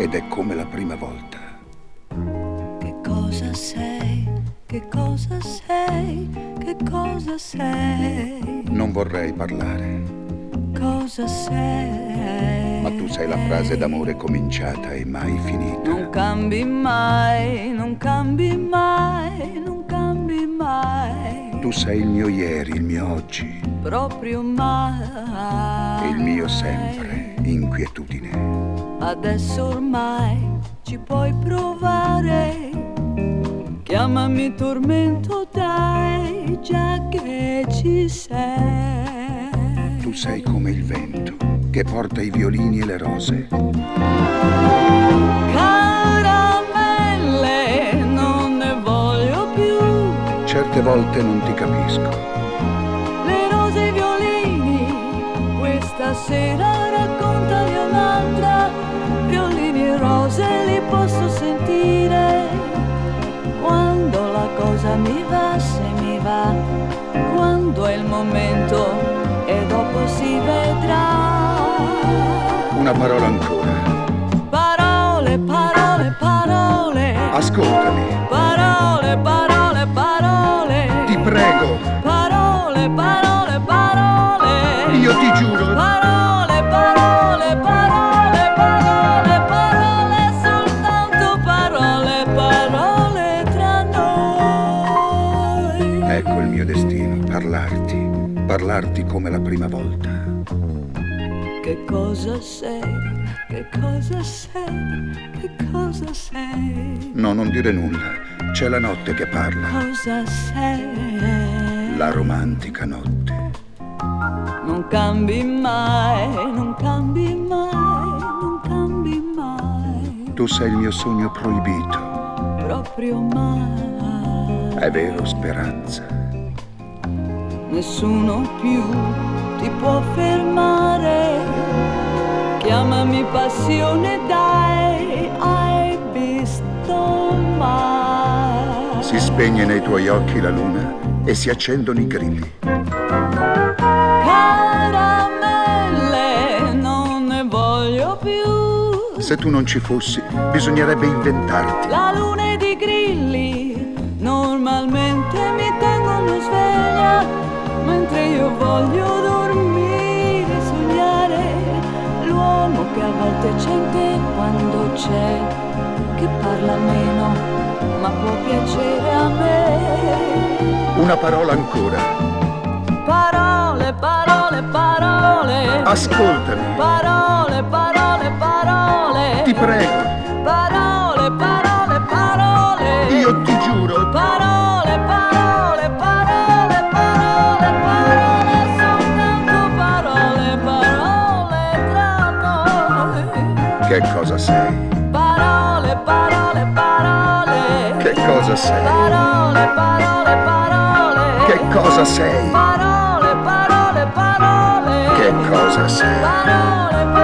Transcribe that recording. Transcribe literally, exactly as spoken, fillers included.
ed è come la prima volta. Che cosa sei? Che cosa sei? Che cosa sei? Non vorrei parlare. Cosa sei? Ma tu sei la frase d'amore cominciata e mai finita. Non cambi mai, non cambi mai, non cambi mai. Tu sei il mio ieri, il mio oggi. Proprio mai. E il mio sempre, inquietudine. Adesso ormai ci puoi provare. Chiamami tormento, dai, già che ci sei. Tu sei come il vento che porta i violini e le rose. Caramelle, non ne voglio più. Certe volte non ti capisco. Le rose e i violini, questa sera raccontali un'altra. Violini e rose li posso sentire. Quando la cosa mi va, se mi va. Quando è il momento e dopo si vedrà. Una parola ancora. Parole, parole, parole. Ascoltami. Parole, parole, parole. Ti prego. Parole, parole, parole. Io ti giuro. Parole, parole, parole, parole, parole, soltanto parole, parole tra noi. Ecco il mio destino, parlarti. Parlarti come la prima volta. Che cosa sei? Che cosa sei? Che cosa sei? No, non dire nulla. C'è la notte che parla. Cosa sei? La romantica notte. Non cambi mai, non cambi mai, non cambi mai. Tu sei il mio sogno proibito. Proprio mai. È vero, Speranza. Nessuno più ti può fermare. Chiamami passione, dai, hai visto mai? Si spegne nei tuoi occhi la luna e si accendono i grilli. Caramelle, non ne voglio più. Se tu non ci fossi, bisognerebbe inventarti. La luna ed i grilli normalmente mi tengono sveglia, mentre io voglio dormire, sognare l'uomo che a volte c'è in te quando c'è, che parla meno ma può piacere a me. Una parola ancora. Parole, parole, parole. Ascoltami. Parole, parole, parole. Ti prego. Parole, parole, parole. Io ti giuro. Parole, parole, parole, parole, parole, soltanto parole, parole tra noi. Che cosa sei? Parole, parole, parole. Che cosa sei? Parole, parole, parole. Che cosa sei? Parole, parole, parole. Che cosa sei? Parole, parole.